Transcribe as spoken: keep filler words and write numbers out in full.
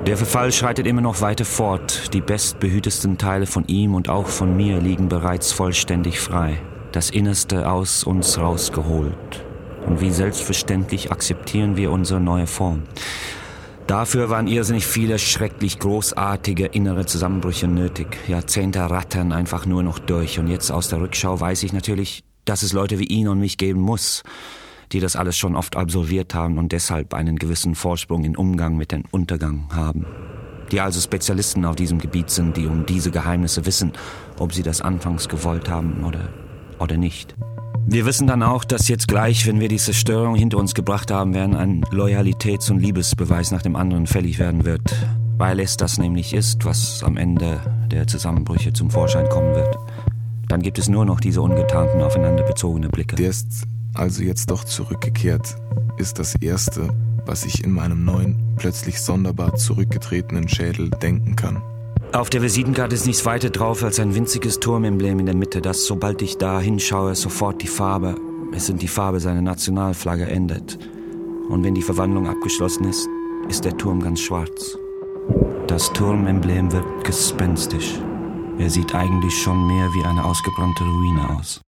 Der Verfall schreitet immer noch weiter fort. Die bestbehütesten Teile von ihm und auch von mir liegen bereits vollständig frei. Das Innerste aus uns rausgeholt. Und wie selbstverständlich akzeptieren wir unsere neue Form. Dafür waren irrsinnig viele schrecklich großartige innere Zusammenbrüche nötig. Jahrzehnte rattern einfach nur noch durch. Und jetzt aus der Rückschau weiß ich natürlich, dass es Leute wie ihn und mich geben muss, die das alles schon oft absolviert haben und deshalb einen gewissen Vorsprung im Umgang mit dem Untergang haben. Die also Spezialisten auf diesem Gebiet sind, die um diese Geheimnisse wissen, ob sie das anfangs gewollt haben oder, oder nicht. Wir wissen dann auch, dass jetzt gleich, wenn wir die Zerstörung hinter uns gebracht haben werden, ein Loyalitäts- und Liebesbeweis nach dem anderen fällig werden wird. Weil es das nämlich ist, was am Ende der Zusammenbrüche zum Vorschein kommen wird. Dann gibt es nur noch diese ungetarnten, aufeinander bezogene Blicke. Der ist also jetzt doch zurückgekehrt, ist das Erste, was ich in meinem neuen, plötzlich sonderbar zurückgetretenen Schädel denken kann. Auf der Visitenkarte ist nichts weiter drauf als ein winziges Turmemblem in der Mitte, das, sobald ich da hinschaue, sofort die Farbe, es sind die Farbe seiner Nationalflagge ändert. Und wenn die Verwandlung abgeschlossen ist, ist der Turm ganz schwarz. Das Turmemblem wirkt gespenstisch. Er sieht eigentlich schon mehr wie eine ausgebrannte Ruine aus.